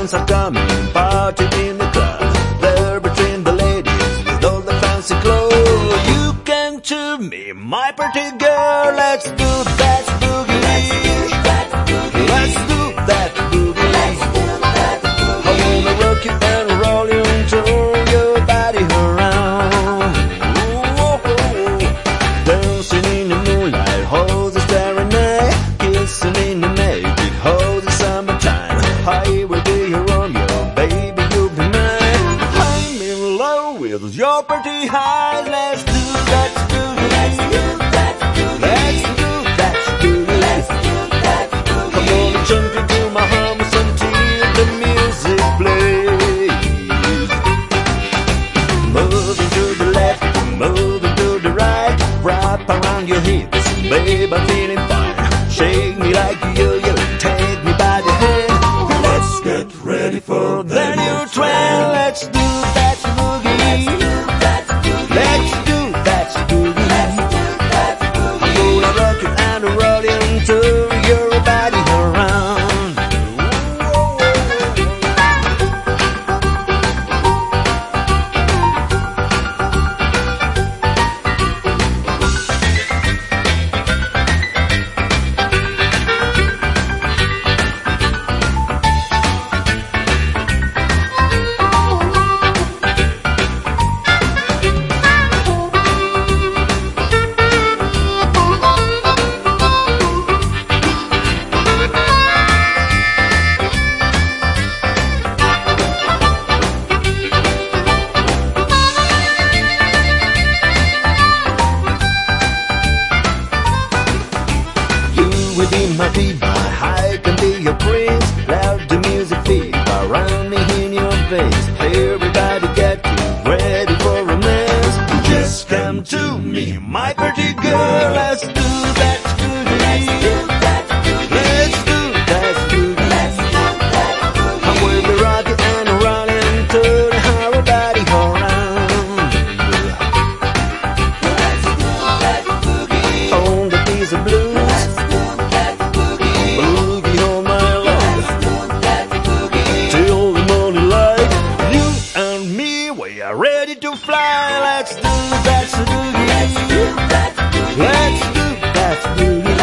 friends are coming, party in the club. There between the ladies with all the fancy clothes. You can to me, my pretty girl, let's do that boogie. Let's do that boogie. I wanna rock you and roll you and turn your body around. Dancing in the moonlight, hold the starry night, kissing in the magic, hold the summertime. I will be your Romeo, baby, you'll be mine. I'm in love with your pretty eyes. Let's do that boogie. Let's do that boogie. Let's do that boogie. Let's do that boogie. Come on and jump into my arms until the music plays. Moving to the left, moving to the right, wrap around your hips, babe, I'm feeling fine. Shake me like you take me by the hand. Let's get ready for the new trend. Let's do that boogie. Let's do that boogie. I'm gonna rock you and roll you until your body around. Within my diva, I can be your prince. Let the music fever around me in your face. Everybody get ready for romance. Just come to me, my pretty girl. Let's do that boogie. Let's do that boogie. Let's do that boogie. Let's do that boogie. I will be rocking and rolling to the whole body around. Let's do that boogie. On the piece of blue. We are ready to fly. Let's do that boogie. Let's do that boogie. Let's do that boogie.